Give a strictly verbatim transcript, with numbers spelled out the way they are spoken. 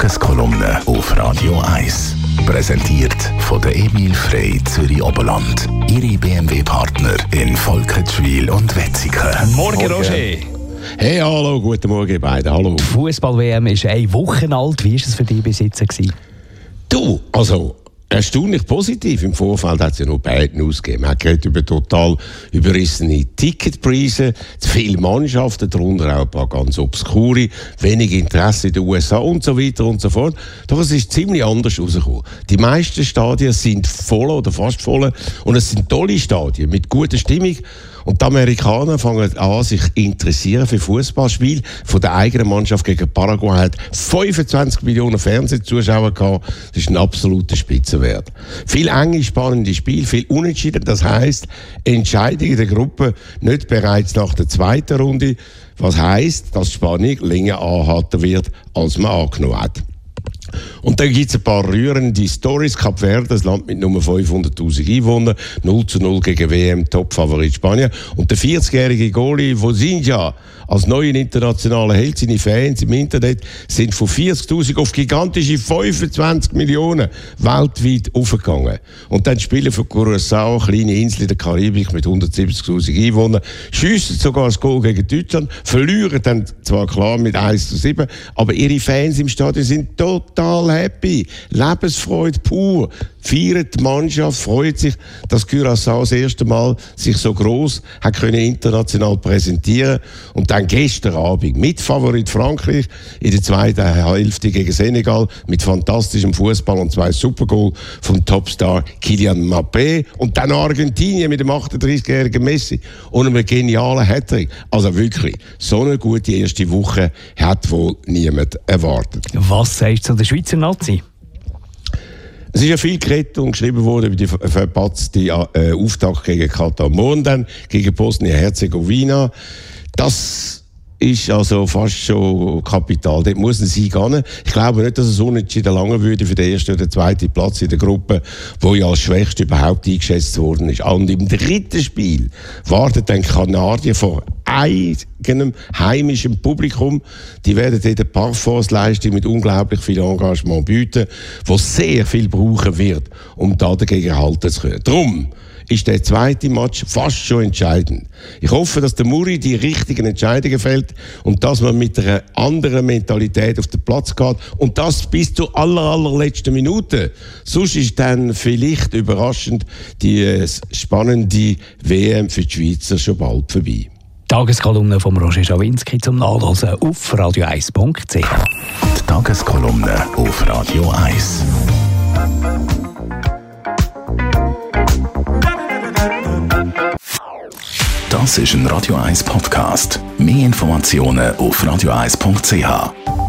Tageskolumne auf Radio eins. Präsentiert von der Emil Frey Zürich Oberland. Ihre B M W-Partner in Volkenswil und Wetzikon. Morgen, Morgen, Roger. Hey, hallo, guten Morgen beide. Hallo. Die Fußball-W M ist eine Woche alt. Wie war es für dich bis jetzt? Du, also erstaunlich positiv. Im Vorfeld hat es ja noch beiden ausgegeben. Man hat geredet über total überrissene Ticketpreise, zu viele Mannschaften, darunter auch ein paar ganz obskure, wenig Interesse in den U S A und so weiter und so fort. Doch es ist ziemlich anders rausgekommen. Die meisten Stadien sind voll oder fast voll und es sind tolle Stadien mit guter Stimmung. Und die Amerikaner fangen an, sich interessieren für Fußballspiele. Von der eigenen Mannschaft gegen Paraguay hat fünfundzwanzig Millionen Fernsehzuschauer gehabt. Das ist ein absoluter Spitzenwert. Viel enge, spannende Spiele, viel Unentschieden. Das heisst, Entscheidung in der Gruppe nicht bereits nach der zweiten Runde. Was heisst, dass die Spannung länger anhalten wird, als man angenommen hat. Und dann gibt es ein paar rührende Stories. Kap Verde, das Land mit nur fünfhunderttausend Einwohnern, null zu null gegen W M-Top-Favorit Spanien. Und der vierzigjährige Goalie Vozinha, als neuen internationalen Held, seine Fans im Internet sind von vierzigtausend auf gigantische fünfundzwanzig Millionen weltweit aufgegangen. Und dann spielen für Curaçao, kleine Insel in der Karibik mit hundertsiebzigtausend Einwohnern, schiessen sogar das Goal gegen Deutschland, verlieren dann zwar klar mit eins zu sieben, aber ihre Fans im Stadion sind total happy. Lebensfreude pur. Feiert die Mannschaft, freut sich, dass Curaçao das erste Mal sich so gross hat können international präsentieren. Und dann gestern Abend mit Favorit Frankreich in der zweiten Hälfte gegen Senegal mit fantastischem Fußball und zwei Supergoal vom Topstar Kylian Mbappé. Und dann Argentinien mit dem achtunddreißigjährigen Messi und einem genialen Hattrick. Also wirklich, so eine gute erste Woche hat wohl niemand erwartet. Was sagst du zu der Schweizer Nazi? Es ist ja viel geredet und geschrieben worden über die verpatzte äh, Auftakt gegen Katar. Morgen dann gegen Bosnien-Herzegowina. Das ist also fast schon kapital. Dort muss ein Sieg gehen. Ich glaube nicht, dass es unentschieden lange würde für den ersten oder zweiten Platz in der Gruppe, wo ja als schwächst überhaupt eingeschätzt worden ist. Und im dritten Spiel wartet dann Kanadier vor eigenem heimischem Publikum. Die werden dort eine Parforce-Leistung mit unglaublich viel Engagement bieten, die sehr viel brauchen wird, um da dagegen halten zu können. Drum ist der zweite Match fast schon entscheidend. Ich hoffe, dass der Muri die richtigen Entscheidungen fällt und dass man mit einer anderen Mentalität auf den Platz geht und das bis zur aller, allerletzten Minute. Sonst ist dann vielleicht überraschend die spannende W M für die Schweizer schon bald vorbei. Tageskolumne von Roger Schawinski zum Nachlesen auf radio eins punkt c h. Die Tageskolumne auf Radio eins. Das ist ein Radio eins Podcast. Mehr Informationen auf radio eins punkt c h.